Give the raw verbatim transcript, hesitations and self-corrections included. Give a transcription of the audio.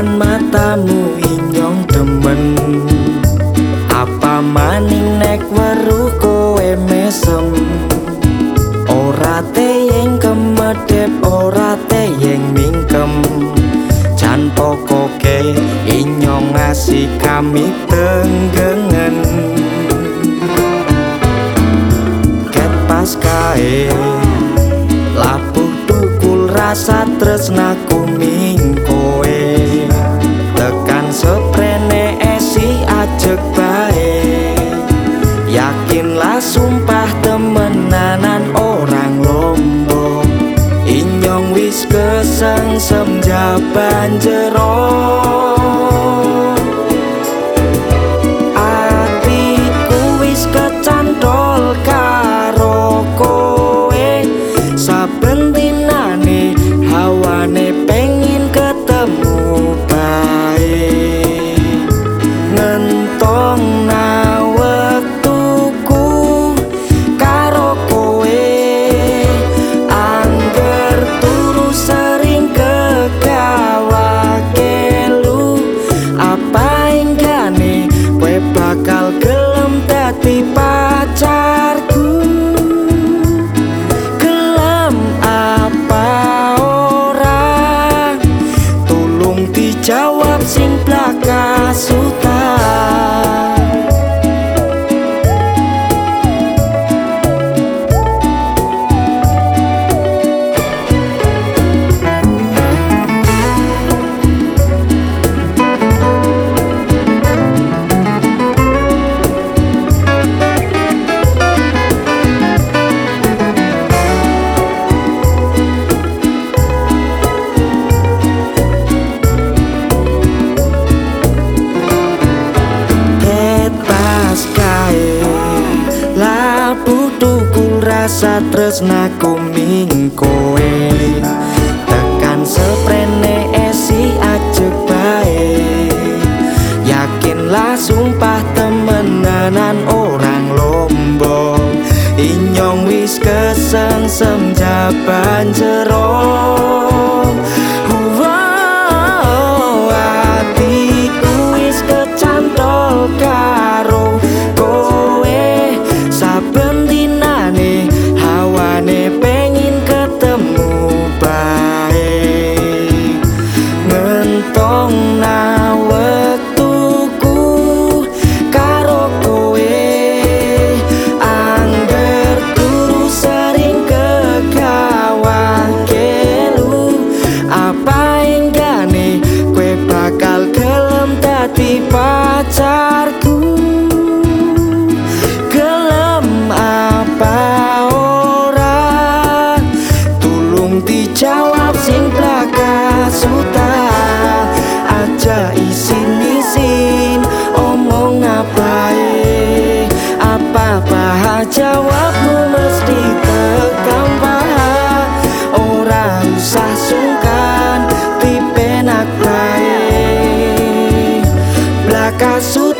Depan matamu inyong demen, apa maning nek weruh kowe mesem. Ora teyeng kemedep, ora teyeng mingkem. Jan pokoke inyong ngasih kami tenggengen. Ket pas kae lapuh tukul rasa tresnaku ming kowe. Tekan seprene esi ajek bae, yakinlah sumpah temenanan orang lombok. Inyong wis kesengsem jaban jero, atiku wis kecantol karo kowe. Saben dinane hawane pengin ketemu bae, ngentong na wektuku karo kowe. Angger turu sering kegawake lu, apa enggane kowe bakal gelem dadi pacarku. Gelem apa ora, tulung dijawab sing blaka suta. Tukul rasa tresnaku ming kowe. Tekan seprene esi ajek bae, yakinlah sumpah temenanan orang lombok. Inyong wis kesengsem jaban jero, atiku wis kecantol karo kowe. Saben dinane hawane pengin ketemu bae, ngentong na wektuku karo kowe. Angger turu sering kegawake lu, apa enggane kowe bakal gelem dadi pacarku. Apa ora, tulung dijawab sing blaka suta. Aja isin-isin omong apae, apa-apa jawabmu mesti tekan paha. Ora usah sungkan dipenak bae, blaka suta.